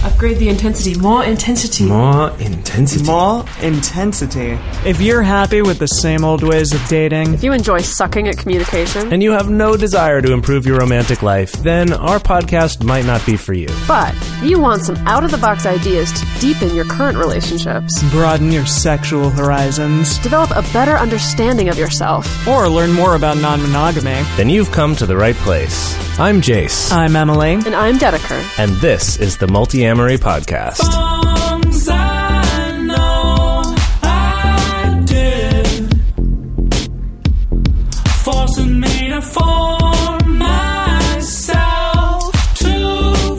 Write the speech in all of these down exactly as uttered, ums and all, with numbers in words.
Upgrade the intensity. More intensity. More intensity. More intensity. If you're happy with the same old ways of dating, if you enjoy sucking at communication, and you have no desire to improve your romantic life, then our podcast might not be for you. But if you want some out-of-the-box ideas to deepen your current relationships, broaden your sexual horizons, develop a better understanding of yourself, or learn more about non-monogamy, then you've come to the right place. I'm Jace. I'm Emily. And I'm Dedeker. And this is the Multi-Amory Podcast. Songs I know I did, forcing me to form myself to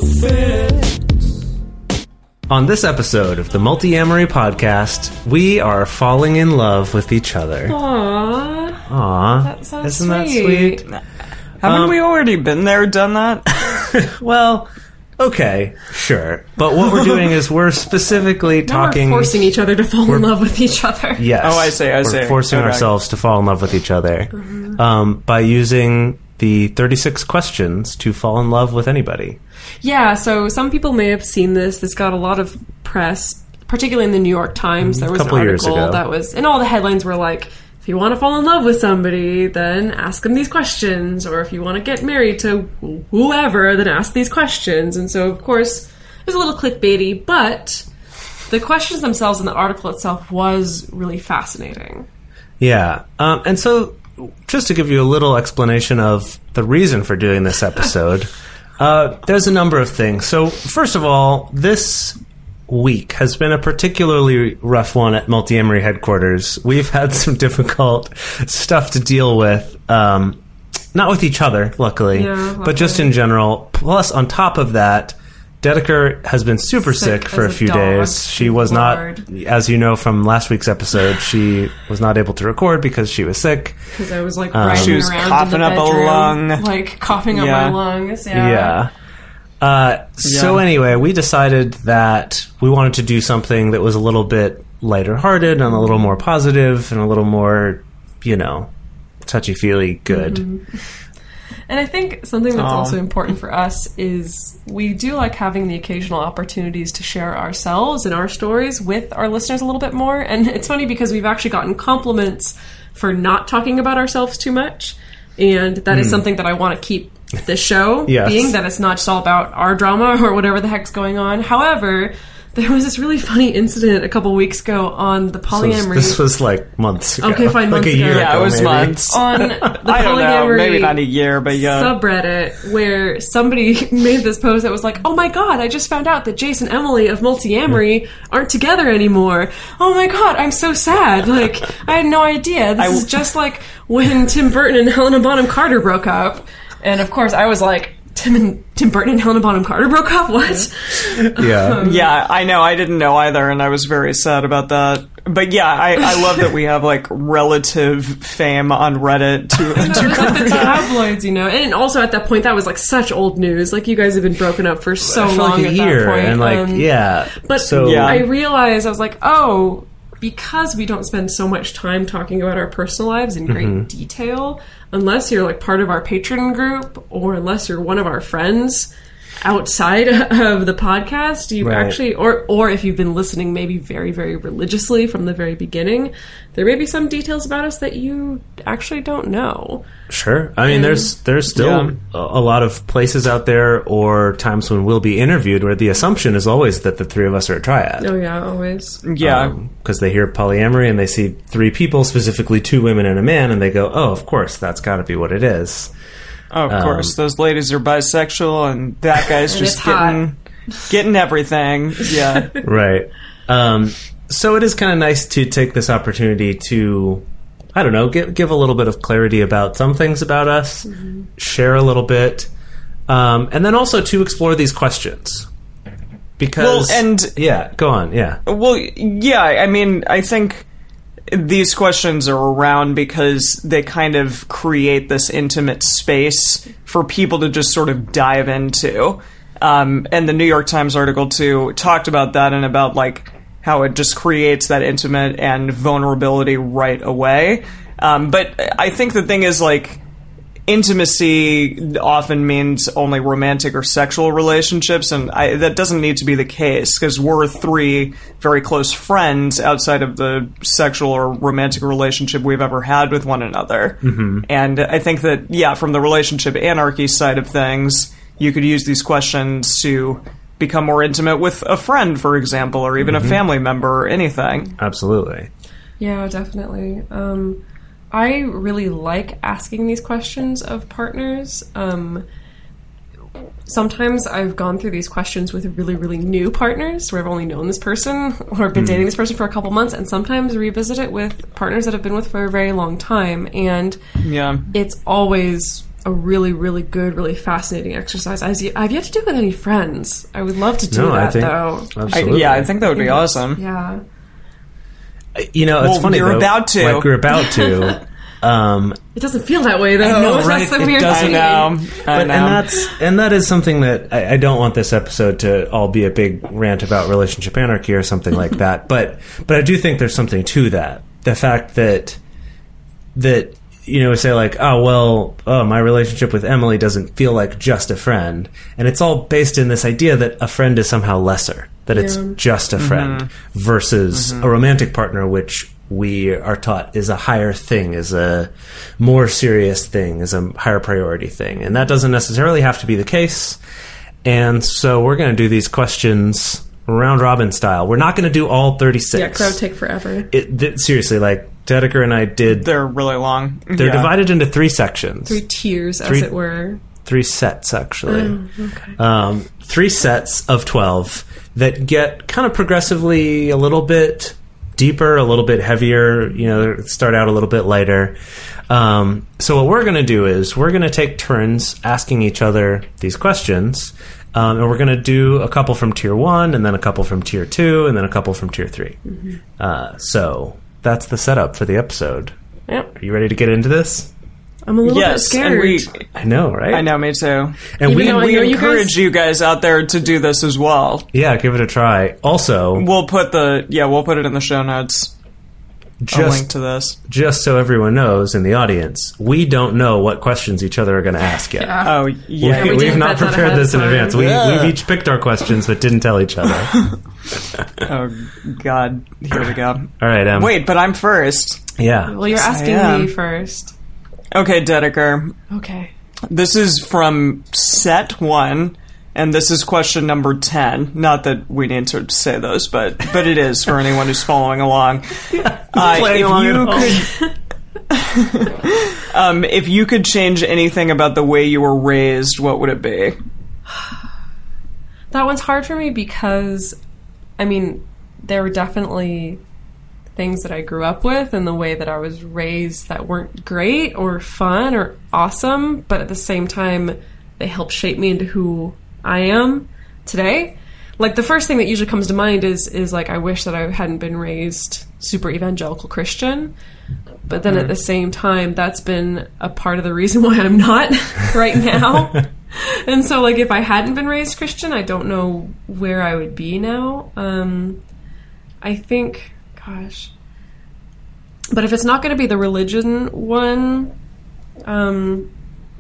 fit. On this episode of the Multi-Amory Podcast, we are falling in love with each other. Aww. Aww. That's so Isn't sweet. that sweet? Haven't Um, we already been there, done that? Well, okay, sure. But what we're doing is we're specifically Now talking... we're forcing each other to fall in love with each other. Yes. Oh, I see, I we're see. forcing Okay. ourselves to fall in love with each other Mm-hmm. um, by using the thirty-six questions to fall in love with anybody. Yeah, so some people may have seen this. This got a lot of press, particularly in the New York Times. There was an couple years article ago. that was... And all the headlines were like... If you want to fall in love with somebody, then ask them these questions. Or if you want to get married to whoever, then ask these questions. And so, of course, it was a little clickbaity, but the questions themselves and the article itself was really fascinating. Yeah. Um, and so, just to give you a little explanation of the reason for doing this episode, uh, there's a number of things. So, first of all, this week has been a particularly rough one at Multi-Amory headquarters. We've had some difficult stuff to deal with, um, not with each other, luckily, Yeah, luckily. but just in general. Plus, on top of that, Dedeker has been super sick, Sick for as a a few dog. days. She was Lord. not, as you know from last week's episode, she was not able to record because she was sick. Because I was like Um, riding She was around coughing in the up a bedroom, lung. like coughing up Yeah. my lungs. Yeah. Yeah. Uh, so Yeah. anyway, we decided that we wanted to do something that was a little bit lighter-hearted and a little more positive and a little more, you know, touchy-feely good. Mm-hmm. And I think something that's Aw. also important for us is we do like having the occasional opportunities to share ourselves and our stories with our listeners a little bit more. And it's funny because we've actually gotten compliments for not talking about ourselves too much. And that is something that I want to keep the show Yes. being, that it's not just all about our drama or whatever the heck's going on. However, there was this really funny incident a couple weeks ago on the So polyamory. this was like months ago. Okay, fine, like months a year ago. Yeah, ago, it was maybe. months. on the I don't know, polyamory maybe not a year, but yeah. subreddit, where somebody made this post that was like, "Oh my god, I just found out that Jace and Emily of Multi-Amory aren't together anymore. Oh my god, I'm so sad. Like, I had no idea. This I- is just like when Tim Burton and Helena Bonham Carter broke up." And of course, I was like, Tim and Tim Burton and Helena Bonham Carter broke up? What? Yeah. Yeah, I know. I didn't know either, and I was very sad about that. But yeah, I, I love that we have like relative fame on Reddit to, It to was like the tabloids, you know, and also at that point, that was like such old news. Like, you guys have been broken up for so for long like a at year. that point. And like, Um, yeah. But so, Yeah. I realized, I was like, oh, because we don't spend so much time talking about our personal lives in great Mm-hmm. detail, unless you're like part of our patron group or unless you're one of our friends outside of the podcast, you Right. actually, or or if you've been listening maybe very, very religiously from the very beginning, there may be some details about us that you actually don't know. Sure. I mean, there's there's still Yeah. a, a lot of places out there or times when we'll be interviewed where the assumption is always that the three of us are a triad. Oh yeah, always. yeah. Because they hear polyamory and they see three people, specifically two women and a man, and they go, oh, of course, that's got to be what it is. Oh, of course, those ladies are bisexual, and that guy's And just it's hot. getting getting everything. Yeah. Right. Um, so it is kind of nice to take this opportunity to, I don't know, give, give a little bit of clarity about some things about us, Mm-hmm. share a little bit, um, and then also to explore these questions. Because, Well, and- yeah, go on, yeah. Well, yeah, I mean, I think these questions are around because they kind of create this intimate space for people to just sort of dive into. Um, and the New York Times article, too, talked about that and about, like, how it just creates that intimate and vulnerability right away. Um, but I think the thing is, like, intimacy often means only romantic or sexual relationships, and I, that doesn't need to be the case, because we're three very close friends outside of the sexual or romantic relationship we've ever had with one another. Mm-hmm. And I think that, yeah, from the relationship anarchy side of things, you could use these questions to become more intimate with a friend, for example, or even mm-hmm. a family member or anything. Absolutely. Yeah, definitely. Um, I really like asking these questions of partners. Um, sometimes I've gone through these questions with really, really new partners where I've only known this person or been mm. dating this person for a couple months, and sometimes revisit it with partners that I've been with for a very long time. And yeah. it's always a really, really good, really fascinating exercise. I've yet to do it with any friends. I would love to do no, that, I think, though. Absolutely. I, yeah, I think that would be awesome. Yeah. You know, it's well, funny, we're though. about to. Like, we're about to. Um, it doesn't feel that way, though. I know, right? That's the It weird doesn't thing. know. I but know. and that's and that is something that I, I don't want this episode to all be a big rant about relationship anarchy or something like that. But but I do think there's something to that. The fact that that you know, say like, oh well, oh my relationship with Emily doesn't feel like just a friend, and it's all based in this idea that a friend is somehow lesser, that Yeah. it's just a friend Mm-hmm. versus Mm-hmm. a romantic partner, which we are taught is a higher thing, is a more serious thing, is a higher priority thing. And that doesn't necessarily have to be the case. And so we're going to do these questions round robin style. We're not going to do all thirty-six. Yeah, because that would take forever. It, th- seriously, like Dedeker and I did. They're really long. They're Yeah. divided into three sections. Three tiers, Three- as it were. Three sets, actually. Oh, okay. Um, three sets of twelve that get kind of progressively a little bit deeper, a little bit heavier, you know, start out a little bit lighter. Um, so what we're going to do is we're going to take turns asking each other these questions, um, and we're going to do a couple from tier one, and then a couple from tier two, and then a couple from tier three. Mm-hmm. Uh, so that's the setup for the episode. Yep. Are you ready to get into this? I'm a little Yes, bit and scared. we, I know, right? I know, me too. And Even we, though I We know you encourage guys- you guys out there to do this as well. yeah, give it a try. Also, We'll put the yeah, we'll put it in the show notes. A link just to this. just so everyone knows in the audience, we don't know what questions each other are going to ask yet. Yeah. Oh yeah, we, we we've didn't not bet that prepared ahead this in of time. advance. We, Yeah. We've each picked our questions, but didn't tell each other. oh god, here we go. All right, Em. Wait, but I'm first. Yeah. Well, you're Yes, I asking am. me first. Okay, Dedeker. Okay. This is from set one, and this is question number ten. Not that we need to say those, but but it is for anyone who's following along. Uh, playing if along you at could, um, if you could change anything about the way you were raised, what would it be? That one's hard for me because, I mean, there were definitely things that I grew up with and the way that I was raised that weren't great or fun or awesome, but at the same time, they helped shape me into who I am today. Like, the first thing that usually comes to mind is, is like, I wish that I hadn't been raised super evangelical Christian. But then at the same time, that's been a part of the reason why I'm not right now. And so, like, if I hadn't been raised Christian, I don't know where I would be now. Um, I think, gosh. But if it's not going to be the religion one, um,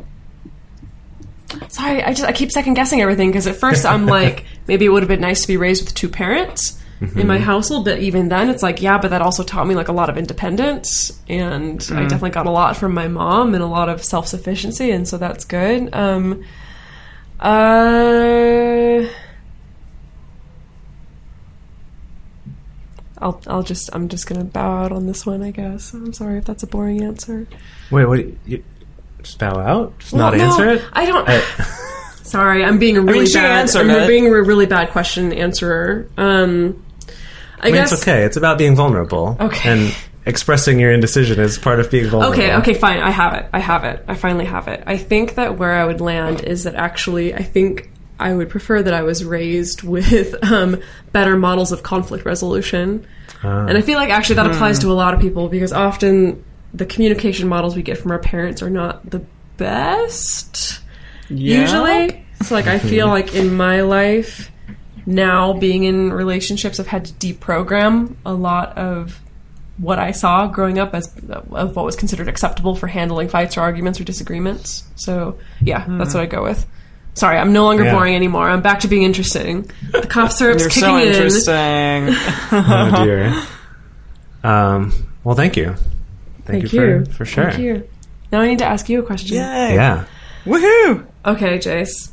sorry, I just I keep second guessing everything because at first I'm like, maybe it would have been nice to be raised with two parents mm-hmm. in my household, but even then it's like, yeah, but that also taught me like a lot of independence, and mm. I definitely got a lot from my mom and a lot of self-sufficiency, and so that's good. Um, uh, I'll I'll just I'm just gonna bow out on this one, I guess. I'm sorry if that's a boring answer. Wait, what? You, just bow out? Just Well, not no, answer it? I don't. I- Sorry, I'm being a really mean, she bad. answered I'm it. being a really bad question answerer. Um, I, I mean, guess. it's okay. It's about being vulnerable. Okay. And expressing your indecision is part of being vulnerable. Okay, okay, fine. I have it. I have it. I finally have it. I think that where I would land is that actually, I think I would prefer that I was raised with um, better models of conflict resolution. Ah. And I feel like actually that applies to a lot of people because often the communication models we get from our parents are not the best. Yeah? Usually. So, like, I feel like in my life, now being in relationships, I've had to deprogram a lot of what I saw growing up as of what was considered acceptable for handling fights or arguments or disagreements. So yeah, mm. that's what I go with. Sorry, I'm no longer yeah. boring anymore. I'm back to being interesting. The cough syrup's You're kicking so in. Interesting. Oh dear. Um, well, thank you. Thank, Thank you, you. For, for sure. Thank you. Now I need to ask you a question. Yay. Yeah. Woohoo! Okay, Jace.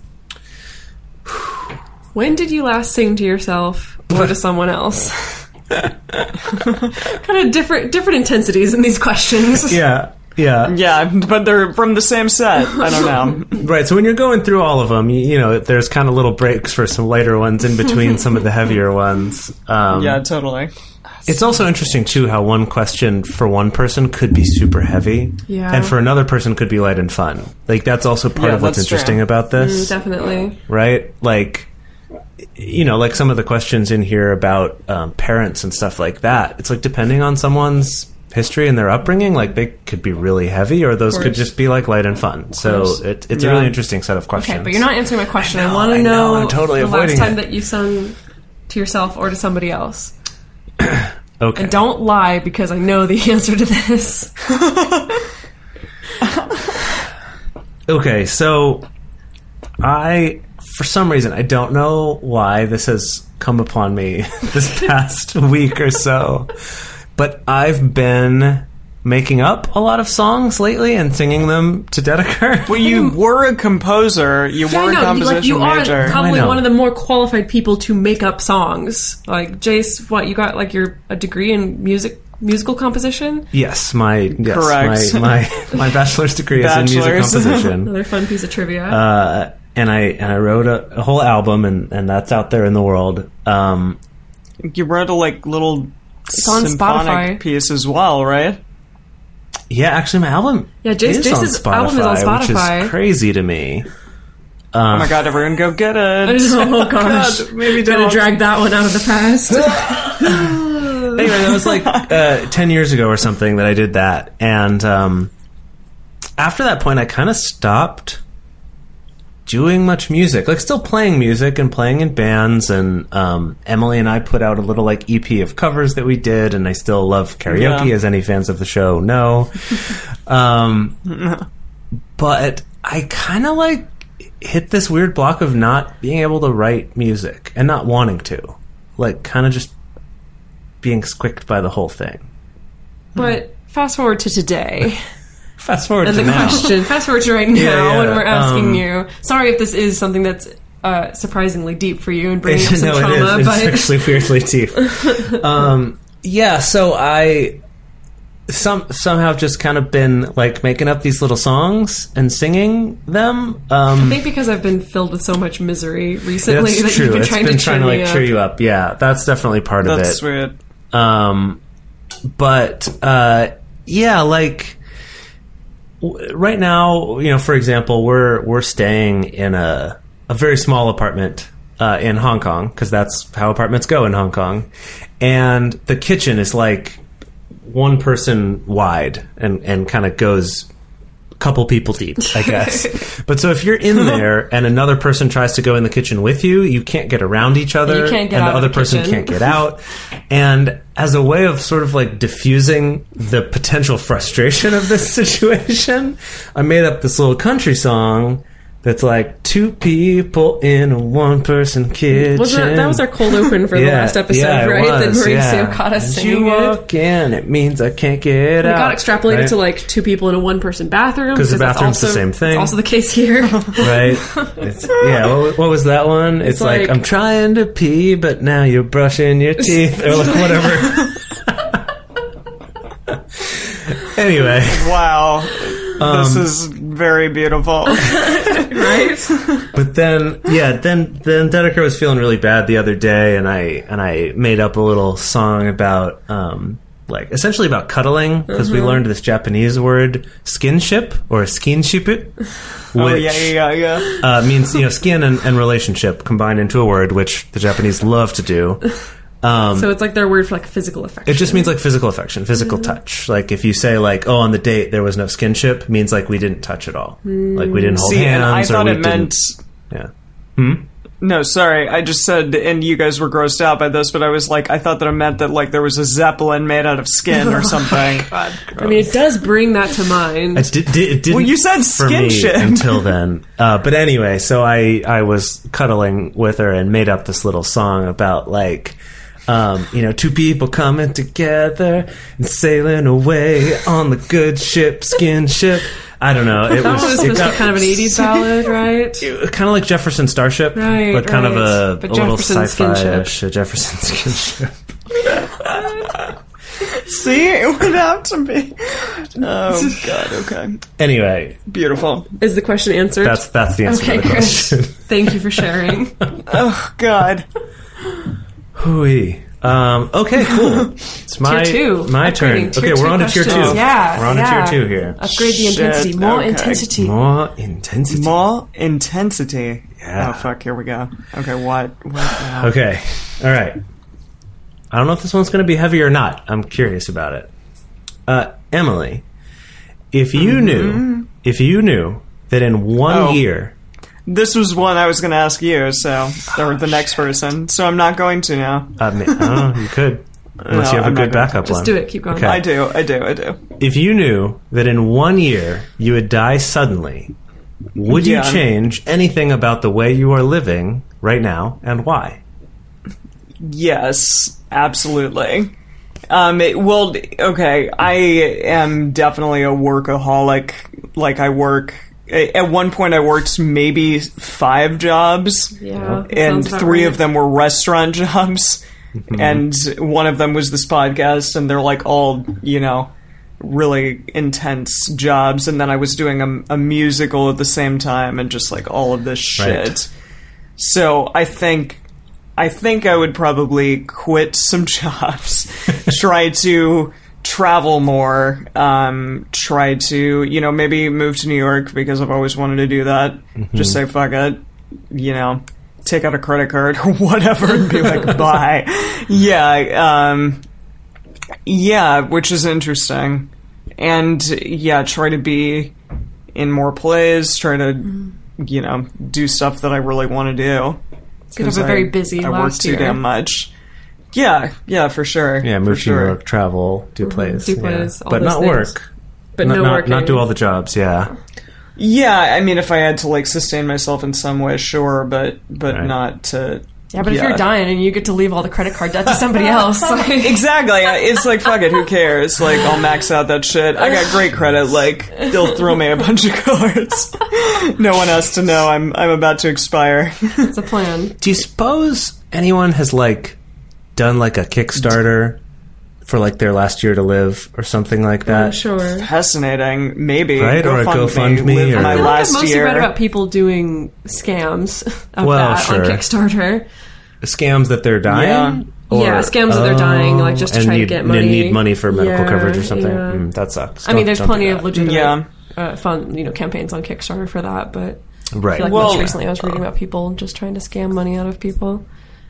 When did you last sing to yourself or to someone else? Kind of different different intensities in these questions. Yeah. Yeah. Yeah, but they're from the same set. I don't know. Right, so when you're going through all of them, you, you know, there's kind of little breaks for some lighter ones in between some of the heavier ones. Um, yeah, totally. It's also interesting, too, how one question for one person could be super heavy, Yeah. and for another person could be light and fun. Like, that's also part Yeah, of what's that's interesting true. about this. Mm, definitely. Right? Like, you know, like some of the questions in here about um, parents and stuff like that. It's like, depending on someone's history and their upbringing, like, they could be really heavy, or those could course. just be, like, light and fun. So course. it, it's Yeah. a really interesting set of questions. Okay, but you're not answering my question. I, I know, want to I know, know, I'm totally the avoiding last time it. that you sung to yourself or to somebody else. Okay. And don't lie, because I know the answer to this. Okay, so I, for some reason, I don't know why this has come upon me this past week or so, but I've been making up a lot of songs lately and singing them to Dedeker. Well, you were a composer. You Yeah, were a I know, you, composition like, you major. are probably I know. one of the more qualified people to make up songs. Like, Jace, what, you got, like, your a degree in music musical composition? Yes, my yes, Correct. my my, my bachelor's degree is in music Bachelor's. composition. Another fun piece of trivia. Uh, and I and I wrote a, a whole album, and, and that's out there in the world. Um, You wrote a like little It's on symphonic Spotify. piece as well, right? yeah, actually, my album Yeah, Jace- is on Jace's Spotify, album is on Spotify. which is crazy to me. Oh my god, everyone go get it. Oh gosh, God, maybe gonna don't. drag that one out of the past. Anyway, that was like uh, ten years ago or something that I did that, and um, after that point, I kind of stopped doing much music. Like, still playing music and playing in bands, and um, Emily and I put out a little like E P of covers that we did, and I still love karaoke, Yeah. as any fans of the show know. um, but I kind of like hit this weird block of not being able to write music and not wanting to, like, kind of just being squicked by the whole thing. But fast forward to today, Fast forward and to the now. question. Fast forward to right now, yeah, when we're asking um, you. Sorry if this is something that's uh, surprisingly deep for you and bringing up some no, trauma, it is. but It's actually weirdly deep. um, yeah, so I some somehow just kind of been like making up these little songs and singing them. Um, I think because I've been filled with so much misery recently that's that true. you've been It's trying been to trying cheer to me like up. cheer you up. Yeah, that's definitely part of That's it. sweet. Um, but uh, yeah, like w- right now, you know, for example, we're we're staying in a a very small apartment uh, in Hong Kong, because that's how apartments go in Hong Kong, and the kitchen is like one person wide and and kind of goes a couple people deep, I guess. But so if you're in there and another person tries to go in the kitchen with you, you can't get around each other, You can't get and out the of other the person kitchen. can't get out. And as a way of sort of like diffusing the potential frustration of this situation, I made up this little country song that's like two people in a one-person kitchen. Was that, that was our cold open for the Yeah, last episode, yeah, it right? That was, Mauricio yeah. caught us As singing you it. walk in, it means I can't get It out. got extrapolated right? to like two people in a one-person bathroom 'Cause the that's bathroom's the also- same thing. It's also the case here. Right? It's, yeah, what, what was that one? It's, It's like, like- I'm trying to pee, but now you're brushing your teeth, or like whatever. Anyway, Wow. Um, this is very beautiful. Right? but then yeah, then then Dedeker was feeling really bad the other day, and I and I made up a little song about um like essentially about cuddling, because we learned this Japanese word skinship or skinship, which Oh, yeah, yeah, yeah. uh, means, you know, skin and, and relationship combined into a word, which the Japanese love to do. Um, So it's like their word for like physical affection. It just means like physical affection, physical touch. Like if you say like, oh, on the date there was no skinship, means like we didn't touch at all. Like we didn't hold See, hands. and I or thought we it meant. didn't- yeah. Hmm? No, sorry. I just said, and you guys were grossed out by this, but I was like, I thought that it meant that like there was a zeppelin made out of skin or something. I mean, it does bring that to mind. It, did, did, it didn't Well, you said for skin me shit. until then. Uh, but anyway, so I, I was cuddling with her and made up this little song about like, um, you know, two people coming together and sailing away on the good ship, skin ship. I don't know. It That was, was it supposed to got- be kind of an eighties ballad, right? kind of like Jefferson Starship, Right, but kind of right. a, But a little Jefferson sci-fi-ish uh, Jefferson skin ship. See, it would have to be. Oh God. Okay. Anyway, Beautiful. Is the question answered? that's that's the answer okay, to the Chris. question. Thank you for sharing. Oh God. Hooey. Um, okay, cool. It's my Tier two. my turn. Upgrading. Tier Okay, we're two on to tier two. questions. Yeah, we're on yeah. to tier two here. Upgrade the Shit, intensity. More okay. intensity. More intensity. More intensity. Yeah. Oh fuck. Here we go. Okay. What? What now? Okay. All right. I don't know if this one's going to be heavy or not. I'm curious about it. Uh, Emily, if you Mm-hmm. knew, if you knew that in one Oh. year, This was one I was going to ask you, so or the next person. So I'm not going to now. I, mean, I don't know, you could, unless No, you have a I'm not good gonna. backup Just one. do it. Keep going. Okay. I do. I do. I do. If you knew that in one year you would die suddenly, would Yeah. you change anything about the way you are living right now, and why? Yes, absolutely. Um, it, well, okay, I am definitely a workaholic. Like, I work. At one point, I worked maybe five jobs. Yeah, that And sounds about three right. of them were restaurant jobs. And one of them was this podcast, and they're like all, you know, really intense jobs. And then I was doing a, a musical at the same time, and just like all of this shit. Right. So I think. I think I would probably quit some jobs, try to travel more, um, try to, you know, maybe move to New York because I've always wanted to do that. Mm-hmm. Just say, fuck it, you know, take out a credit card or whatever and be like, bye. Yeah, um, yeah, which is interesting. And yeah, try to be in more plays, try to, you know, do stuff that I really want to do. Could have a I- very busy I work last too year. damn much. Yeah, yeah, for sure. Yeah, for move to sure. New York, travel, do plays, do yeah. plays, all but those not things. work. But not, no not, working. not do all the jobs. Yeah, Yeah, I mean, if I had to like sustain myself in some way, sure, but but Right. not to. Yeah, but if yeah. you're dying and you get to leave all the credit card debt to somebody else, like, Exactly. It's like, fuck it, who cares? Like, I'll max out that shit. I got great credit. Like, they'll throw me a bunch of cards. No one has to know I'm I'm about to expire. it's a plan. do you suppose anyone has like done like a Kickstarter for like their last year to live or something like that? I'm sure. Fascinating. Maybe. Right, or a GoFundMe Live or- my I I feel like I've last mostly year. read about people doing scams of Well, that sure. on Kickstarter. Scams that they're dying. Yeah. Or- Yeah, scams that they're dying, like, just to and try to need, get money. and need money for medical Yeah, coverage or something. yeah. Mm, that sucks. I mean, Don't- there's don't plenty do of that. legitimate, Yeah. uh, fun, you know, campaigns on Kickstarter for that. But I Right. feel like Well- most recently I was reading about people just trying to scam money out of people.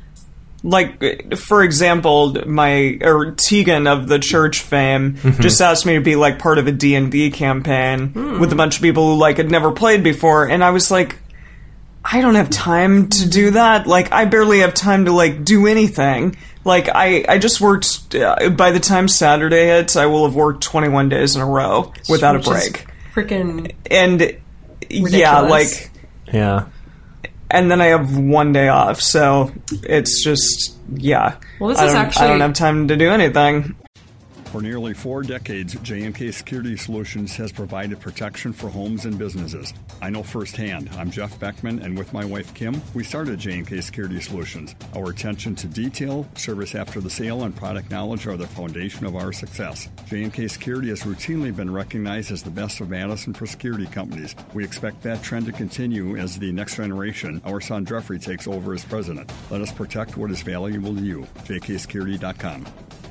Like, for example, my or Tegan of the church fame Mm-hmm. just asked me to be like part of a D and D campaign with a bunch of people who like had never played before, and I was like, I don't have time to do that. Like, I barely have time to like do anything. Like, I I just worked. Uh, by the time Saturday hits, I will have worked twenty-one days in a row without a Which is break, Freaking and yeah, ridiculous. like. Yeah. And then I have one day off, so it's just yeah. Well, this I is don't- actually- I don't have time to do anything. For nearly four decades, J and K Security Solutions has provided protection for homes and businesses. I know firsthand. I'm Jeff Beckman, and with my wife Kim, we started J and K Security Solutions. Our attention to detail, service after the sale, and product knowledge are the foundation of our success. J and K Security has routinely been recognized as the best of Madison for security companies. We expect that trend to continue as the next generation, our son Jeffrey, takes over as president. Let us protect what is valuable to you. J K security dot com.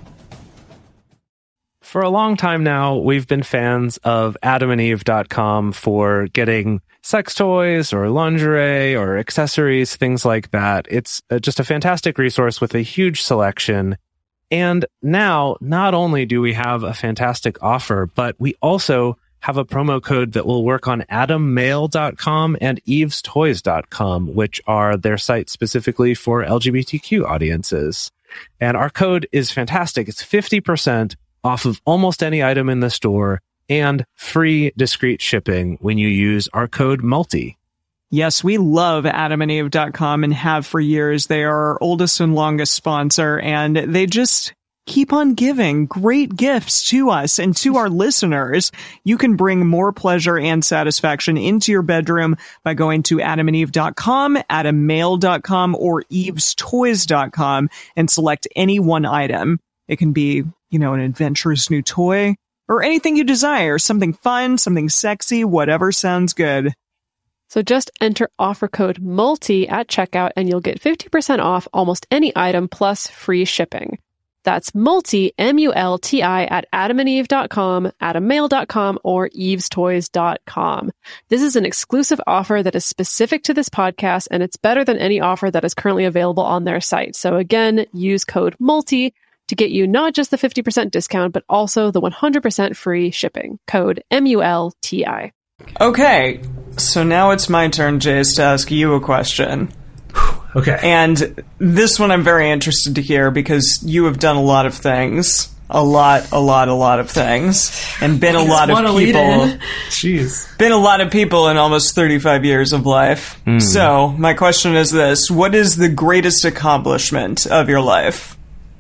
For a long time now, we've been fans of adam and eve dot com for getting sex toys or lingerie or accessories, things like that. It's uh, just a fantastic resource with a huge selection. And now, not only do we have a fantastic offer, but we also have a promo code that will work on adam mail dot com and eves toys dot com, which are their sites specifically for L G B T Q audiences. And our code is fantastic. It's fifty percent off of almost any item in the store and free discreet shipping when you use our code MULTI. Yes, we love adam and eve dot com and have for years. They are our oldest and longest sponsor, and they just keep on giving great gifts to us and to our listeners. You can bring more pleasure and satisfaction into your bedroom by going to adam and eve dot com, adam mail dot com, or eves toys dot com and select any one item. It can be, you know, an adventurous new toy or anything you desire, something fun, something sexy, whatever sounds good. So just enter offer code MULTI at checkout and you'll get fifty percent off almost any item plus free shipping. That's multi, M U L T I, at adam and eve dot com, adam mail dot com, or eves toys dot com. This is an exclusive offer that is specific to this podcast, and it's better than any offer that is currently available on their site. So again, use code MULTI to get you not just the fifty percent discount, but also the one hundred percent free shipping. Code M U L T I. Okay, so now it's my turn, Jace, to ask you a question. Okay. And this one I'm very interested to hear because you have done a lot of things. A lot, a lot, a lot of things. And been a lot of wanna lead people. in. Jeez. Been a lot of people in almost thirty-five years of life. Mm. So, my question is this. What is the greatest accomplishment of your life?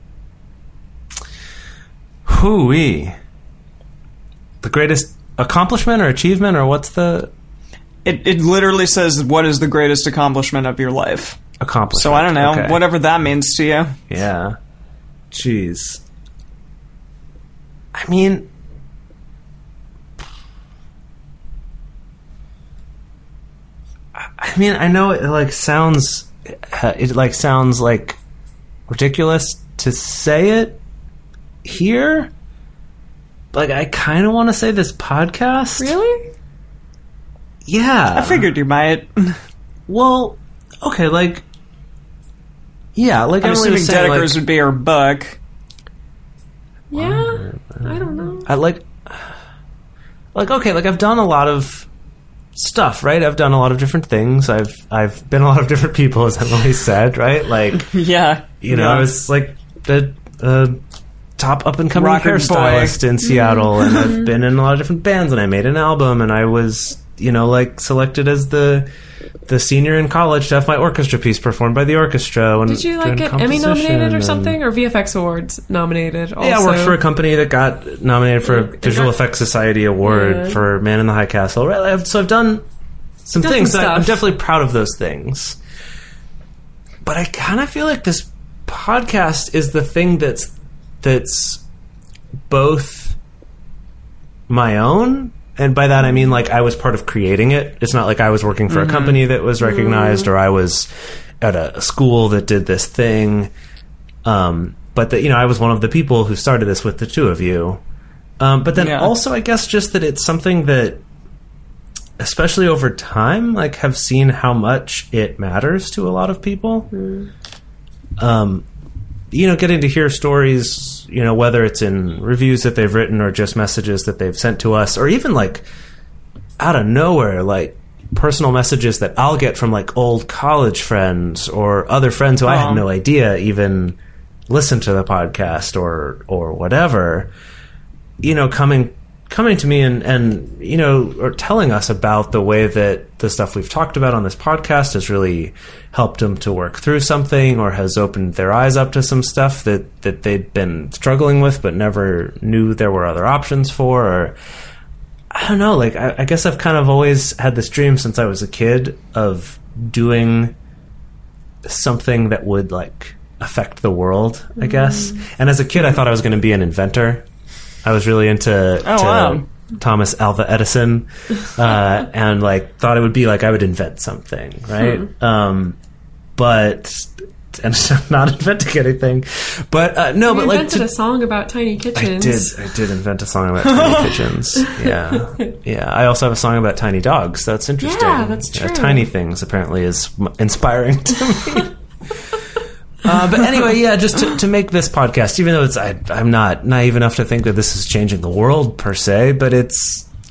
Hooey. The greatest accomplishment or achievement, or what's the It, it literally says, what is the greatest accomplishment of your life? accomplishment? So, I don't know. Okay. Whatever that means to you. Yeah. Jeez. I mean, I mean, I know it like sounds, it like sounds like ridiculous to say it here. Like, I kind of want to say this podcast. Really? Yeah. I figured you might. Well, okay, like, yeah, like I'm Emily assuming was saying, Dedeker's like, would be her book. Yeah. I don't know. I like, like, okay, like I've done a lot of stuff, right? I've done a lot of different things. I've I've been a lot of different people, as Emily said, right? Like, Yeah. you know, Yeah. I was like the uh, top up and coming Rocket hairstylist boy. in Seattle, and I've been in a lot of different bands, and I made an album, and I was, you know, like selected as the the senior in college to have my orchestra piece performed by the orchestra. When Did you like doing get Emmy composition nominated or and- something, or V F X Awards nominated? Also? Yeah, I worked for a company that got nominated for a It Visual got- Effects Society Award Yeah. for Man in the High Castle. Right, I've- So I've done some Done things. some that I'm stuff. definitely proud of those things. But I kind of feel like this podcast is the thing that's that's both my own, and by that I mean like I was part of creating it. It's not like I was working for a company that was recognized, or I was at a school that did this thing. Um, but that, you know, I was one of the people who started this with the two of you. Um, but then Yeah. also, I guess, just that it's something that, especially over time, like, have seen how much it matters to a lot of people. Um, you know, getting to hear stories, you know, whether it's in reviews that they've written or just messages that they've sent to us, or even like out of nowhere, like personal messages that I'll get from like old college friends or other friends who I Aw. had no idea even listened to the podcast or or whatever, you know, coming coming to me and, and you know, or telling us about the way that the stuff we've talked about on this podcast has really helped them to work through something, or has opened their eyes up to some stuff that, that they'd been struggling with but never knew there were other options for. Or I don't know, like I, I guess I've kind of always had this dream since I was a kid of doing something that would like affect the world, I guess. And as a kid I thought I was going to be an inventor. I was really into Oh, to wow. Thomas Alva Edison, uh, and like thought it would be like I would invent something, right? Um, but ended up not inventing anything. But uh, no, You but like invented to- a song about tiny I kitchens. did. I did invent a song about tiny kitchens. Yeah, yeah. I also have a song about tiny dogs. That's interesting. Yeah, that's true. Tiny things apparently is m- inspiring to me. uh, but anyway, yeah. Just to, to make this podcast, even though it's I, I'm not naive enough to think that this is changing the world per se, but it's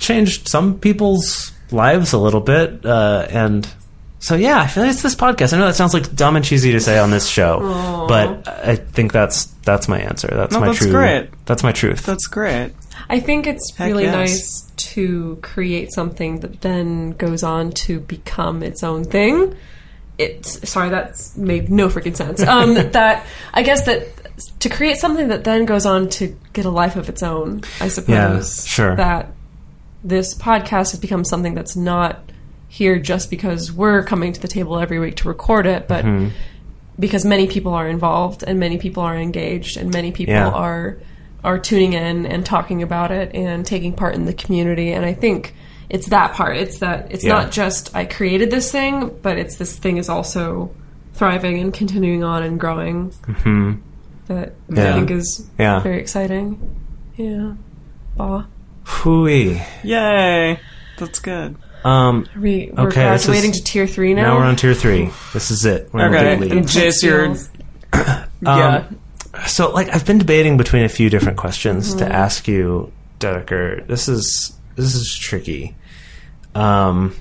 changed some people's lives a little bit, uh, and so yeah, I feel like it's this podcast. I know that sounds like dumb and cheesy to say on this show, Aww. but I think that's that's my answer. That's No, my that's true. great. That's my truth. That's great. I think it's Heck really yes. nice to create something that then goes on to become its own thing. It's sorry, that's made no freaking sense. Um, that I guess that to create something that then goes on to get a life of its own. I suppose. Yeah, sure. That this podcast has become something that's not here just because we're coming to the table every week to record it, but Mm-hmm. because many people are involved and many people are engaged and many people Yeah. are are tuning in and talking about it and taking part in the community. And I think it's that part. It's that it's Yeah. not just I created this thing, but it's this thing is also thriving and continuing on and growing. Mm-hmm. That Yeah. I think is Yeah. very exciting. Yeah. Bah. Hooey. Yay. That's good. Um, Are we, we're Okay, this graduating is- to tier three now. now we're on tier three. This is it. We're in Okay. the big And league. Jace, you're... yeah. So, like, I've been debating between a few different questions Mm-hmm. to ask you, Dedeker. This is this is tricky. Um,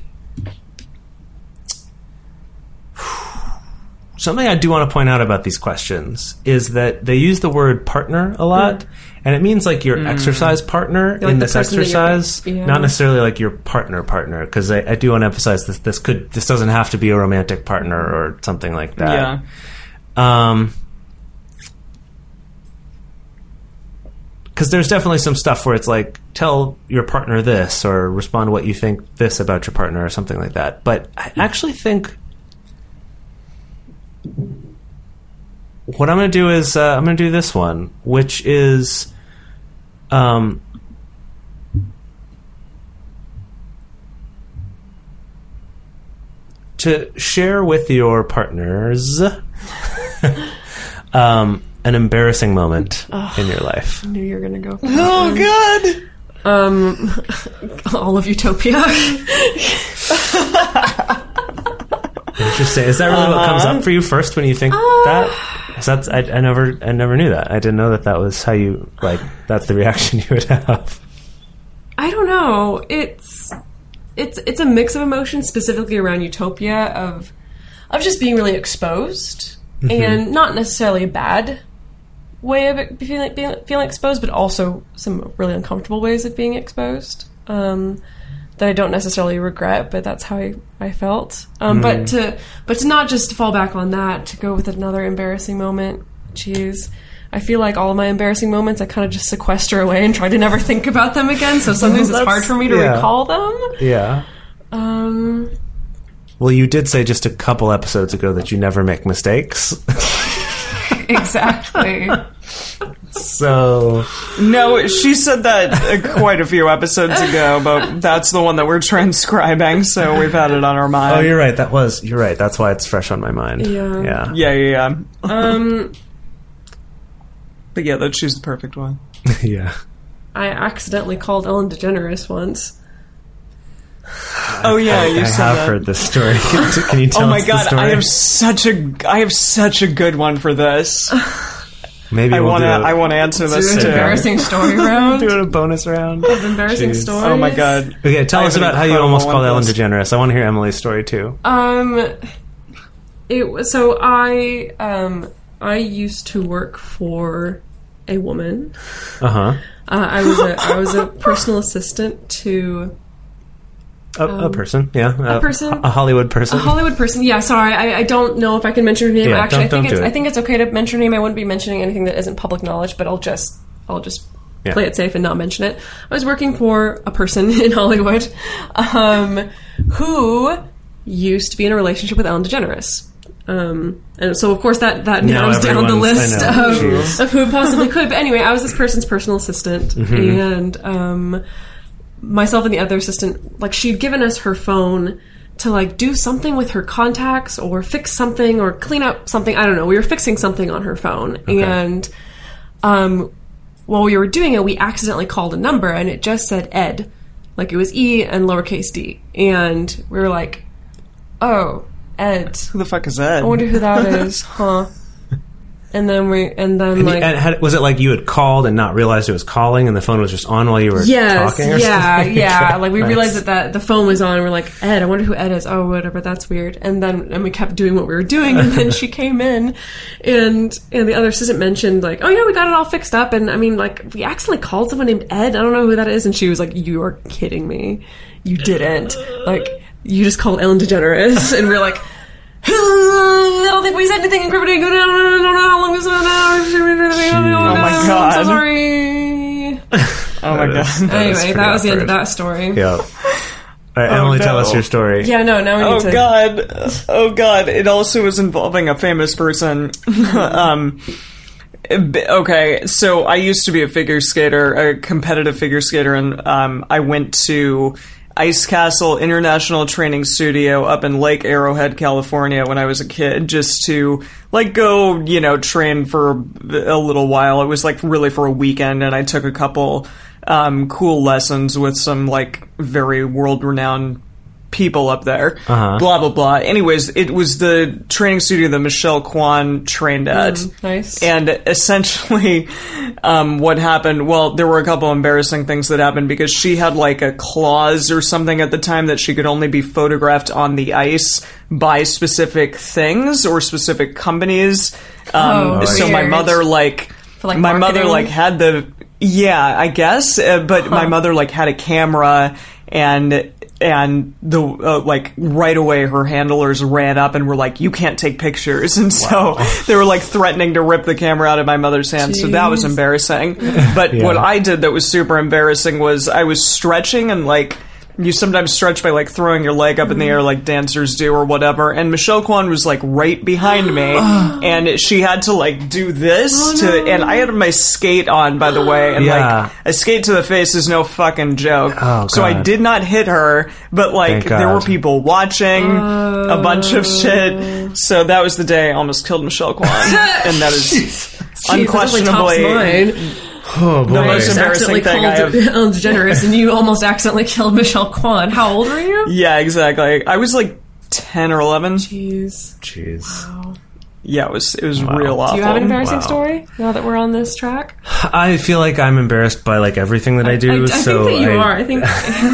something I do want to point out about these questions is that they use the word partner a lot, and it means like your exercise partner Mm. Like in the this person that you're- exercise, yeah. not necessarily like your partner partner. Because I, I do want to emphasize that this could this doesn't have to be a romantic partner or something like that. Yeah. Um, because there's definitely some stuff where it's like, tell your partner this or respond what you think this about your partner or something like that. But I actually think what I'm going to do is uh, I'm going to do this one, which is um, to share with your partners um, an embarrassing moment in your life. I knew you were going to go. For Oh, that God. one. Um, all of Utopia. Interesting. Is that really what comes up for you first when you think that? 'Cause that's I, I never I never knew that. I didn't know that that was how you like. That's the reaction you would have. I don't know. It's it's it's a mix of emotions, specifically around Utopia, of of just being really exposed, and not necessarily a bad way of it feeling being, feeling exposed, but also some really uncomfortable ways of being exposed um, that I don't necessarily regret, but that's how I, I felt. Um, But to but to not just fall back on that, to go with another embarrassing moment. Jeez. I feel like all of my embarrassing moments I kind of just sequester away and try to never think about them again, so sometimes it's That's- hard for me to yeah. recall them. Yeah. Um, Well, you did say just a couple episodes ago that you never make mistakes. exactly. So No, she said that uh, quite a few episodes ago, but that's the one that we're transcribing, so we've had it on our mind. oh, you're right. That was you're right. That's why it's fresh on my mind. Yeah. Yeah. Yeah, yeah, yeah. Um, But yeah, that she's the perfect one. Yeah. I accidentally called Ellen DeGeneres once. Oh yeah, you I said have that. heard this story. Can, can you tell Oh my us the god, story? I have such a I have such a good one for this. Maybe I we'll want to do a, I want to answer Do this an too. embarrassing story round. do a bonus round. Of embarrassing Jeez. stories. Oh my god. Okay, tell I us have an about how you incredible almost one called for Ellen this. DeGeneres. I want to hear Emily's story too. Um, it was so I um I used to work for a woman. Uh huh. Uh, I was a I was a personal assistant to A, a person, yeah, a, person? a Hollywood person. a Hollywood person. Yeah, sorry, I, I don't know if I can mention her name. Yeah, Actually, don't- I think don't it's do it. I think it's okay to mention her name. I wouldn't be mentioning anything that isn't public knowledge, but I'll just I'll just Yeah. play it safe and not mention it. I was working for a person in Hollywood um, who used to be in a relationship with Ellen DeGeneres. Um, and so, of course, that, that Now narrows down the everyone's- list I know. of, Jeez. of who possibly could. But anyway, I was this person's personal assistant, Mm-hmm. and um, myself and the other assistant, like, she'd given us her phone to, like, do something with her contacts or fix something or clean up something. I don't know. We were fixing something on her phone. And um, while we were doing it, we accidentally called a number, and it just said Ed. Like, it was E and lowercase d. And we were like, oh, Ed. Who the fuck is that? I wonder who that is, huh? And then we, and then And, like, and had, was it like you had called and not realized it was calling, and the phone was just on while you were yes, talking? Or yeah, something? yeah. Like we Nice. realized that, that the phone was on, and we're like, Ed, I wonder who Ed is. Oh, whatever, that's weird. And then and we kept doing what we were doing, and then she came in, and and the other assistant mentioned like, oh yeah, we got it all fixed up, and I mean like we accidentally called someone named Ed. I don't know who that is, and she was like, you are kidding me, you didn't. Like you just called Ellen DeGeneres, and we're like. I don't think we said anything incriminating. I don't know how long this was now. Oh my I'm God. so sorry. Oh my That god. is- that is Anyway, pretty that was the end of awkward. that story. Yeah. All right, Emily, tell no. us your story. Yeah, no, now we Oh need to. god. Oh god. It also was involving a famous person. um b- Okay, so I used to be a figure skater, a competitive figure skater, and um, I went to Ice Castle International Training Studio up in Lake Arrowhead, California when I was a kid, just to, like, go, you know, train for a little while. It was, like, really for a weekend, and I took a couple um, cool lessons with some, like, very world-renowned people up there. Uh-huh. Blah, blah, blah. Anyways, it was the training studio that Michelle Kwan trained at. Mm, nice. And essentially, um, what happened, well, there were a couple embarrassing things that happened because she had like a clause or something at the time that she could only be photographed on the ice by specific things or specific companies. Um, Oh, so my weird. mother, like, For, like, my mother, marketing? like, had the, yeah, I guess, uh, but my mother, like, had a camera and, and the, uh, like, right away her handlers ran up and were like, you can't take pictures. And so they were, like, threatening to rip the camera out of my mother's hand. So that was Jeez. embarrassing. But Yeah. what I did that was super embarrassing was I was stretching and, like, you sometimes stretch by, like, throwing your leg up in the air like dancers do or whatever. And Michelle Kwan was, like, right behind me. And she had to, like, do this to... And I had my skate on, by the way. And, Yeah. like, a skate to the face is no fucking joke. Oh, so I God. did not hit her, but, like, Thank there were God. people watching a bunch of shit. So that was the day I almost killed Michelle Kwan. And that is Jeez, that definitely unquestionably... tops mine. Oh, boy. The most Just embarrassing accidentally thing I called have- Ellen DeGeneres, and you almost accidentally killed Michelle Kwan. How old were you? Yeah, exactly. I was, like, ten or eleven. Jeez. Jeez. Yeah, it was it was Wow. real awful. Do you have an embarrassing Wow. story now that we're on this track? I feel like I'm embarrassed by like everything that I do. I, I so think that you I, are. I think.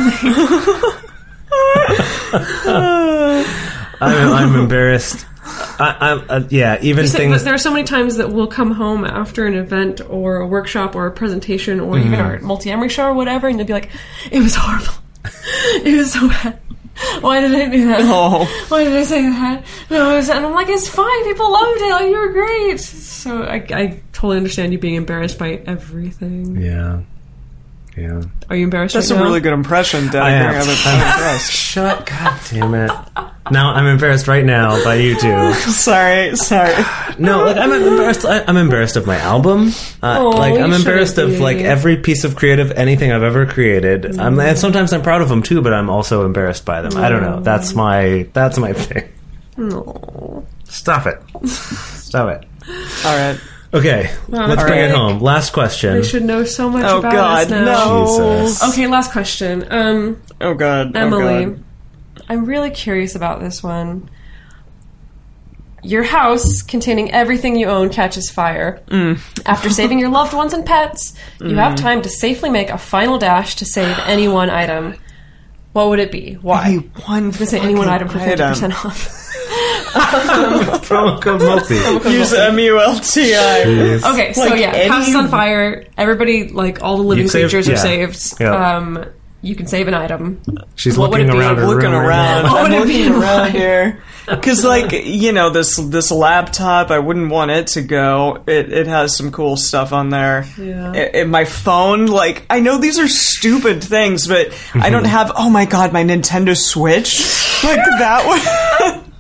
I'm, I'm embarrassed. I, I'm, uh, yeah, even Just like, things. there are so many times that we'll come home after an event or a workshop or a presentation or even our multi-Emery show or whatever, and you'll be like, "It was horrible. It was so bad. Why did I do that? Oh. Why did I say that? No, it was," and I'm like, "It's fine. People loved it. Like, you were great." So I, I totally understand you being embarrassed by everything. Yeah, yeah. Are you embarrassed? That's right a now? really good impression, Dad. I am. I'm impressed. Shut. God damn it. Now I'm embarrassed right now by you two. Sorry, sorry. No, like I'm embarrassed. I, I'm embarrassed of my album. Uh, Oh, like I'm you embarrassed shouldn't of be. like every piece of creative anything I've ever created. Um, and sometimes I'm proud of them too, but I'm also embarrassed by them. I don't know. That's my that's my thing. No. Stop it. Stop it. All right. Okay, let's bring it right. home. Last question. They should know so much Oh about God, us now. no. Jesus. Okay, last question. Um, Oh God, Emily, Oh, God. I'm really curious about this one. Your house, containing everything you own, catches fire. Mm. After saving your loved ones and pets, you have time to safely make a final dash to save any one item. What would it be? Why? Any one I'm going to say any one item fucking for fifty percent off. Promo code multi. Use M U L T I. Jeez. Okay, so Like yeah, any- house is on fire. Everybody, like all the living You've saved- creatures, are yeah. saved. Yeah. Um, you can save an item. She's What would looking it be? around her I'm looking room right around. now. What I'm would it be looking and around why? here. Because, like, you know, this this laptop, I wouldn't want it to go. It it has some cool stuff on there. Yeah. I- I- my phone, like, I know these are stupid things, but I don't have, oh my God, my Nintendo Switch? Like, that would...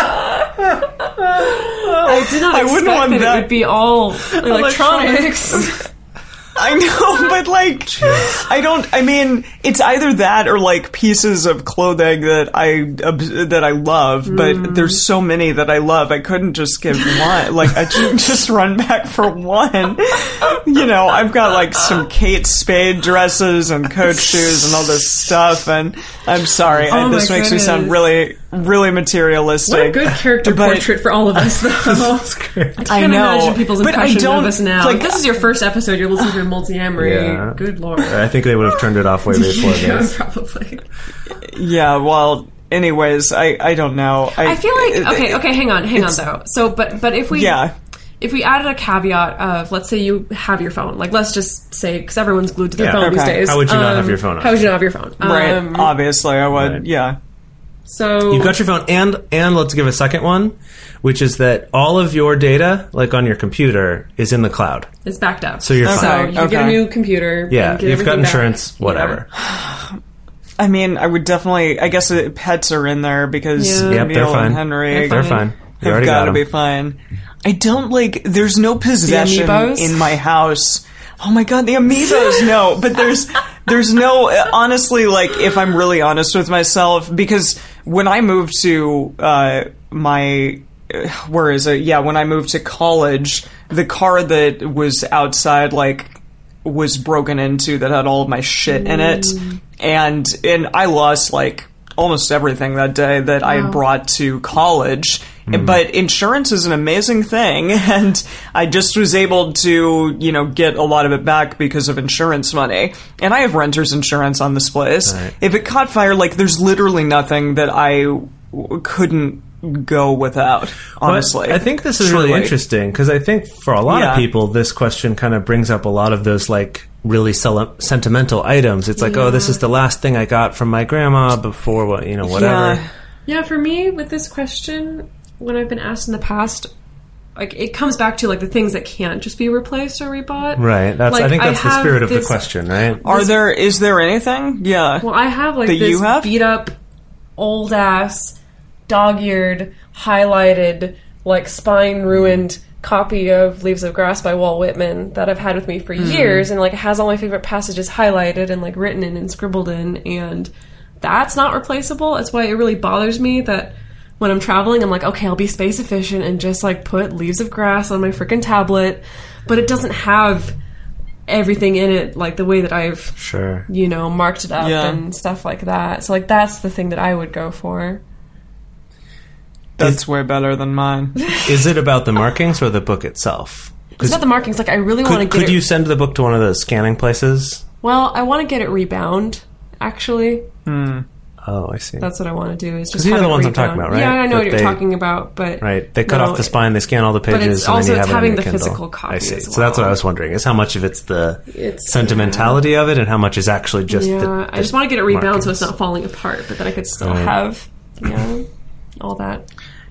I did not I expect wouldn't want that, that. it would be all electronics. I know, but like, I don't. I mean, it's either that or like pieces of clothing that I uh, that I love. But there's so many that I love. I couldn't just give one. Like, I couldn't just run back for one. You know, I've got like some Kate Spade dresses and Coach shoes and all this stuff. And I'm sorry, I, Oh this my makes me sound goodness. really, really materialistic. What a good character But- portrait for all of us, though. I can't I know. imagine people's But I impression don't- of us now. like- this is your first episode. You're listening to multi-amory. Yeah. Good lord. I think they would have turned it off way before Yeah, this. probably. Yeah, well, anyways, I, I don't know. I, I feel like okay, okay. Hang on, hang on though. So, but but if we Yeah. if we added a caveat of, let's say you have your phone, like let's just say, because everyone's glued to their Yeah, phone these okay. days. How would you not um, have your phone on? How would you not have your phone? Right, Um, obviously I would, Right. yeah. so You've got your phone, and and let's give a second one, which is that all of your data, like on your computer, is in the cloud. it's backed up. So you're So fine. you can get a Okay. new computer. Yeah, and get you've got everything back. insurance, whatever. I mean, I would definitely, I guess uh, pets are in there because Yeah. Yep, they're Neil fine. and Henry They're fine. You have already got got to be them. fine. I don't like, there's no possession amiibos? in my house. Oh my god, the amiibos, no. But there's, there's no, honestly, like, if I'm really honest with myself, because when I moved to, uh, my, uh, where is it? Yeah, when I moved to college, the car that was outside, like, was broken into that had all of my shit in it. And, and I lost, like, almost everything that day that I had brought to college. But insurance is an amazing thing, and I just was able to, you know, get a lot of it back because of insurance money. And I have renter's insurance on this place. Right. If it caught fire, like, there's literally nothing that I w- couldn't go without, honestly. But I think this is Truly. really interesting because I think for a lot Yeah. of people, this question kind of brings up a lot of those like really sel- sentimental items. It's like, oh, this is the last thing I got from my grandma before what you know, whatever. Yeah. Yeah, for me, with this question, when I've been asked in the past, like it comes back to like the things that can't just be replaced or rebought. Right. That's. I Like, think I that's the have spirit of the this- question, right? Are there, is there anything? Yeah. Well, I have like That this you have? beat up, old ass, dog eared, highlighted, like spine ruined copy of Leaves of Grass by Walt Whitman that I've had with me for Hmm. years, and like it has all my favorite passages highlighted and like written in and scribbled in, and that's not replaceable. That's why it really bothers me that when I'm traveling, I'm like, okay, I'll be space efficient and just like put Leaves of Grass on my freaking tablet, but it doesn't have everything in it like the way that I've Sure. you know, marked it up Yeah. and stuff like that. So, like, that's the thing that I would go for. That's way better than mine. Is it about the markings or the book itself? It's not the markings. Like, I really want to Could, get could it... you send the book to one of those scanning places? Well, I want to get it rebound, actually. Oh, I see. That's what I want to do, is just you know have the it ones I'm rebound. talking about, right? Yeah, I know That what you're they- talking about, but... Right, they cut no, off the spine, they scan all the pages, but it's and then also you have it's it on having your the Kindle. physical copy I see. as So that's what well. I was wondering: is how much of it's the It's- sentimentality of it, and how much is actually just Yeah, the, the I just want to get it rebound so markings. it's not falling apart, but then I could still Right. have, you know, all that.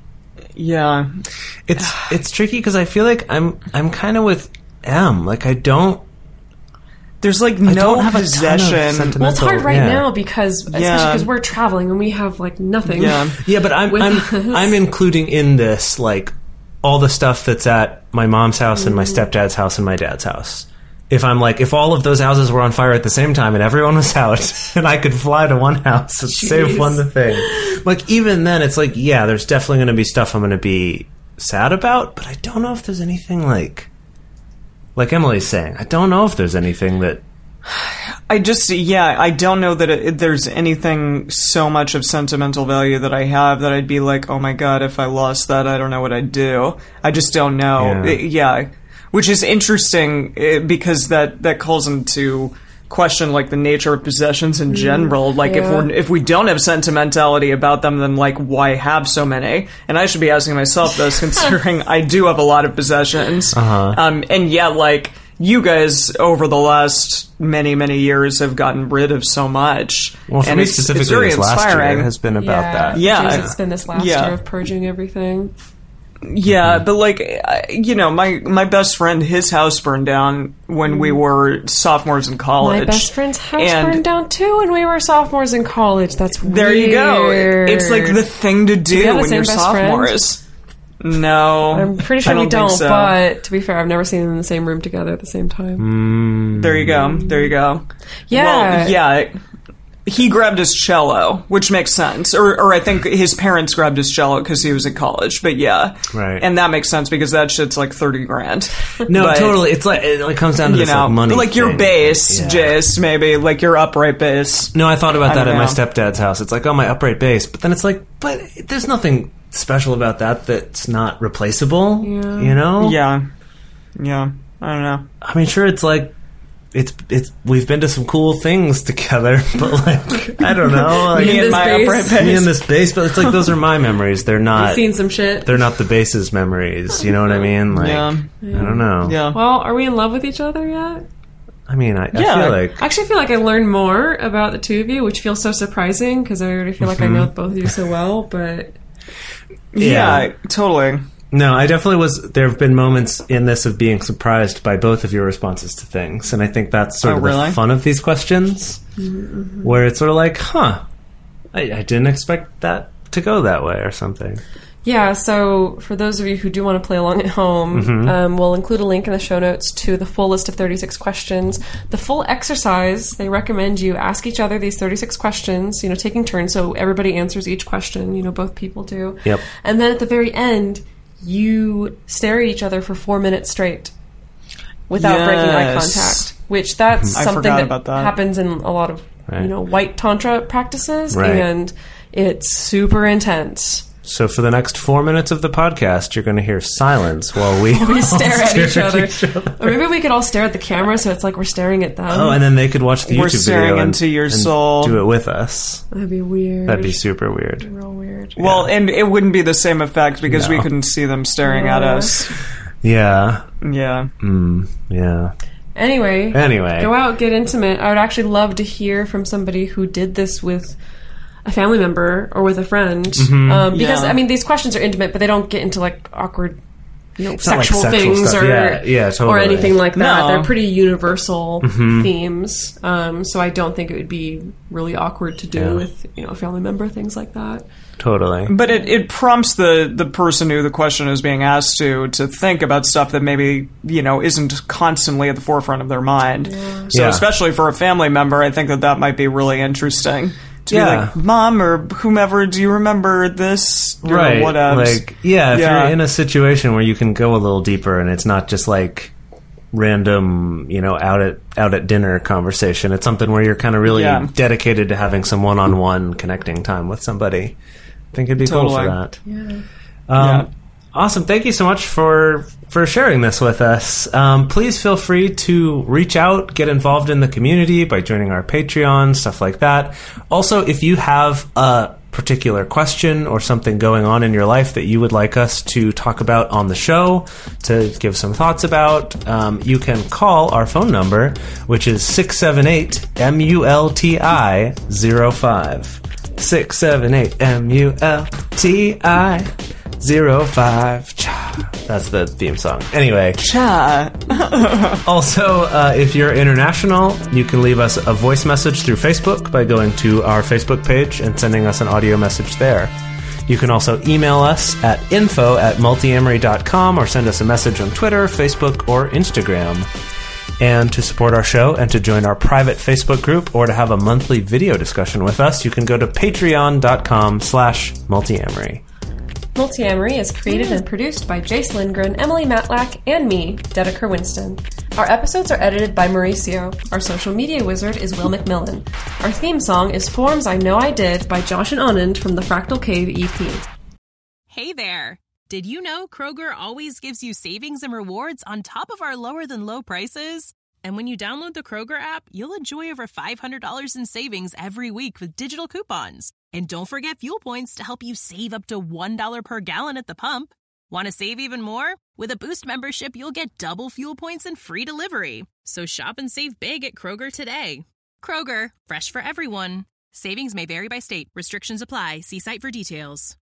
Yeah. It's it's tricky because I feel like I'm I'm kind of with M. Like I don't There's like I no don't have a ton of possession. sentimental- Well, it's hard right yeah. now because, especially Yeah. because we're traveling and we have, like, nothing. Yeah. Yeah, but I'm with I'm us. I'm including in this like all the stuff that's at my mom's house and my stepdad's house and my dad's house. If I'm like, if all of those houses were on fire at the same time and everyone was out and I could fly to one house and save Jeez. one thing, like even then it's like, yeah, there's definitely going to be stuff I'm going to be sad about, but I don't know if there's anything like, like Emily's saying, I don't know if there's anything that I just, yeah, I don't know that it, there's anything so much of sentimental value that I have that I'd be like, oh my god, if I lost that, I don't know what I'd do. I just don't know. Yeah. It- yeah. Which is interesting eh, because that, that calls into question like the nature of possessions in general. Like if yeah. we're if we don't have sentimentality about them, then like why have so many? And I should be asking myself this, considering I do have a lot of possessions. Uh-huh. Um, and yet, like you guys over the last many many years have gotten rid of so much. well for and me it's, specifically it's very this last inspiring. year has been about yeah. that. Yeah. Jeez, it's been this last Yeah. year of purging everything. Yeah, but like, I- you know, my my best friend, his house burned down when we were sophomores in college. My best friend's house And burned down too when we were sophomores in college. That's weird. There you go. It's like the thing to do we have the when same you're best friend? sophomores. No, I'm pretty sure I we think don't, so. but to be fair, I've never seen them in the same room together at the same time. There you go. There you go. Yeah. Well, yeah. he grabbed his cello, which makes sense. Or, or I think his parents grabbed his cello because he was in college. But yeah, Right. and that makes sense because that shit's like thirty grand. No, But, totally. It's like it like comes down to You this know, like money, like your thing. bass, Yeah. Jace, maybe like your upright bass. No, I thought about I that don't at my know. stepdad's house. It's like, oh, my upright bass, but then it's like, but there's nothing special about that that's not replaceable. Yeah. You know? Yeah, yeah. I don't know. I mean, sure, it's like. It's it's we've been to some cool things together, but like I don't know, like, Me and this my bass. upright bass. me and this bass, but it's like those are my memories. They're I've not. seen some shit. They're not the bass's memories. You know what I mean? Like Yeah. I don't know. Yeah. Well, are we in love with each other yet? I mean, I, Yeah. I feel like I actually feel like I learned more about the two of you, which feels so surprising because I already feel like I know both of you so well. But Yeah, Yeah. totally. no, I definitely was. There have been moments in this of being surprised by both of your responses to things, and I think that's sort Oh, of really? the fun of these questions, where it's sort of like, huh, I, I didn't expect that to go that way or something. yeah, so for those of you who do want to play along at home, um, we'll include a link in the show notes to the full list of thirty-six questions. The full exercise, they recommend you ask each other these thirty-six questions, you know, taking turns so everybody answers each question, you know, both people do. Yep. And then at the very end, you stare at each other for four minutes straight without breaking eye Yes. contact, which that's I something forgot that, about that. happens in a lot of, Right. you know, white tantra practices, Right. and it's super intense. So for the next four minutes of the podcast, you're going to hear silence while we, We stare at each stare other. each other. Or maybe we could all stare at the camera so it's like we're staring at them. Oh, and then they could watch the We're YouTube staring video and, into your and soul. do it with us. That'd be weird. That'd be super weird. real weird. Well, and it wouldn't be the same effect because we No. couldn't see them staring at Yeah. us. Yeah. Yeah. Mm, yeah. Anyway, Anyway. go out, get intimate. I would actually love to hear from somebody who did this with a family member or with a friend, Mm-hmm. um, because Yeah. I mean these questions are intimate, but they don't get into like awkward, you know, not like sexual, sexual things stuff. or Yeah, yeah, or totally. anything like that. No. Mm-hmm. They're pretty universal themes, um, so I don't think it would be really awkward to do Yeah. with you know a family member, things like that. Totally. But it, it prompts the, the person who the question is being asked to to think about stuff that maybe, you know, isn't constantly at the forefront of their mind. So Yeah. especially for a family member, I think that that might be really interesting. To Yeah. be like, Mom or whomever, do you remember this? Or Right. whatevs. Like, yeah, if Yeah. you're in a situation where you can go a little deeper and it's not just like random, you know, out at out at dinner conversation. It's something where you're kind of really Yeah. dedicated to having some one-on-one connecting time with somebody. I think it'd be cool for Totally. that. Yeah. Um, Yeah. Awesome. Thank you so much for for sharing this with us. Um, please feel free to reach out, get involved in the community by joining our Patreon, stuff like that. Also, if you have a particular question or something going on in your life that you would like us to talk about on the show, to give some thoughts about, um, you can call our phone number, which is six seven eight M U L T I zero five. six seven eight M U L T I zero five. Cha. That's the theme song. Anyway, Cha. also, uh, if you're international, you can leave us a voice message through Facebook by going to our Facebook page and sending us an audio message there. You can also email us at info at multiamory dot com or send us a message on Twitter, Facebook, or Instagram. And to support our show and to join our private Facebook group or to have a monthly video discussion with us, you can go to patreon.com slash multiamory. Multiamory is created and produced by Jace Lindgren, Emily Matlack, and me, Dedeker Winston. Our episodes are edited by Mauricio. Our social media wizard is Will McMillan. Our theme song is Forms I Know I Did by Josh and Anand from the Fractal Cave E P. Hey there! Did you know Kroger always gives you savings and rewards on top of our lower-than-low prices? And when you download the Kroger app, you'll enjoy over five hundred dollars in savings every week with digital coupons. And don't forget fuel points to help you save up to one dollar per gallon at the pump. Want to save even more? With a Boost membership, you'll get double fuel points and free delivery. So shop and save big at Kroger today. Kroger, fresh for everyone. Savings may vary by state. Restrictions apply. See site for details.